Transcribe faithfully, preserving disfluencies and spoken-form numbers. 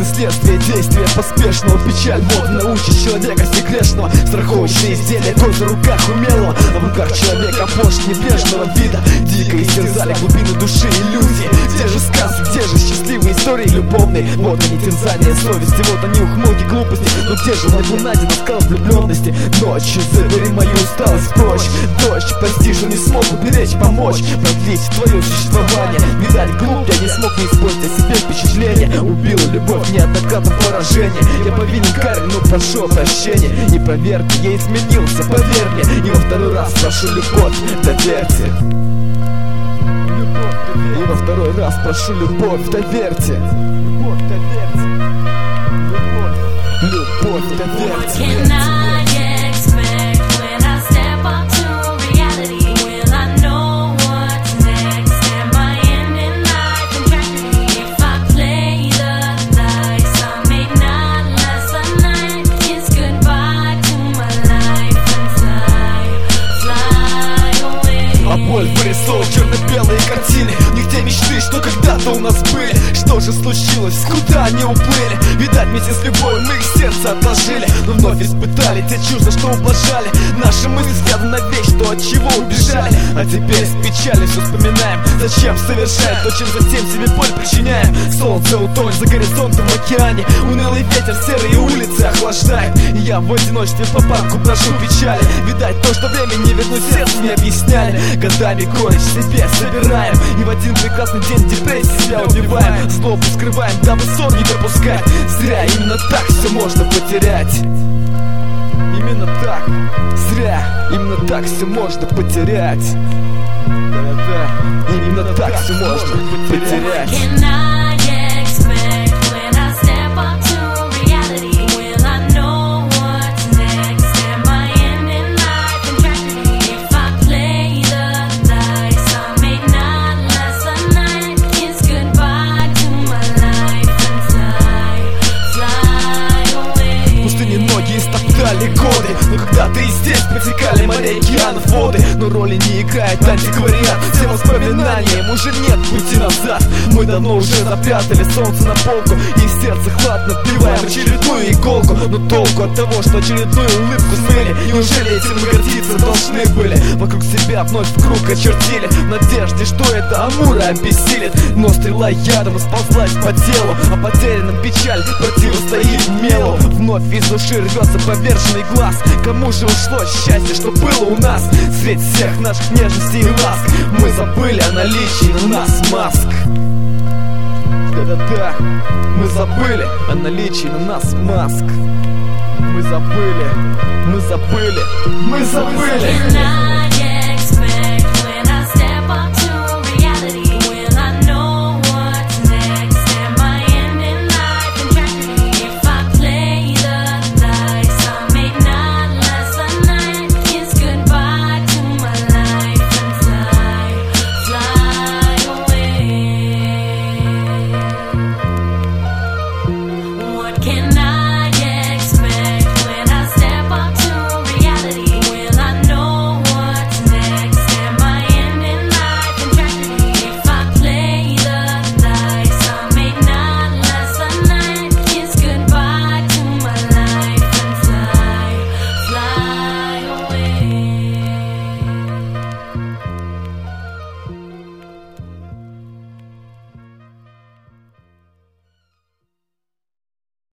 Логичное следствие действия поспешного. Печаль вот научит человека грешного. Страховочные изделия, кожа в руках умелого. А в руках человека площадь небрежного вида. Дико истерзали глубины души иллюзии. Где же сказки, где же счастливые истории любовные? Вот они терзания совести, вот они ухмылки глупости. Но где же на гумнаде на скалах влюбленности? Ночь, забери мою усталость прочь. Дождь, прости, что не смог уберечь, помочь продлить твое существование. Видать, глуп, я не смог не испортить о себе впечатление. Убила любовь неоднократно поражение. Я повинен каре, но прошу прощения. И проверьте, я изменился, поверь мне. И во второй раз прошу любовь, доверьте. И во второй раз прошу любовь, доверьте. Любовь, доверьте. Любовь, любовь, доверьте. Боль вырисовывал черно-белые картины. Нигде мечты, что когда-то у нас были. Что же случилось, куда они уплыли? Видать, вместе с любовью мы их сердце отложили. Но вновь испытали те чувства, что ублажали. Наши мысли связаны навек, что от чего убежали. А теперь с печалью все вспоминаем. Зачем совершаем то, чем затем себе боль причиняем? Солнце утонет за горизонтом в океане. Унылый ветер, серые улицы охлаждает. И я в одиночестве по парку прошу печали. Видать, то, что время не вернуть, сердце не объясняли. Годами горечь себе собираем. И в один прекрасный день депрессии себя убиваем. Злобу скрываем, дабы сон не допускать. Зря, именно так все можно потерять. Именно так. Зря, именно так все можно потерять. Да-да-да. Именно так все можно потерять. Годы, но когда-то и здесь протекали моря, океанов, воды. Но роли не играет антиквариат. Всем воспоминаниям уже нет пути назад. Мы давно уже запрятали солнце на полку. И в сердце хладно вбиваем очередную иголку. Но толку от того, что очередную улыбку смыли. Неужели этим мы гордиться должны были? Вокруг себя вновь в круг очертили, в надежде, что это Амура обессилит. Но стрела ядом сползлась по телу, а потерянным печаль противостоит мелу. Вновь из души рвется поверженный глаз. Кому же ушло счастье, что было у нас? Средь всех наших нежностей и ласк мы забыли о наличии на нас маск. Да-да-да, мы забыли о наличии на нас маск. Мы забыли, мы забыли, мы забыли.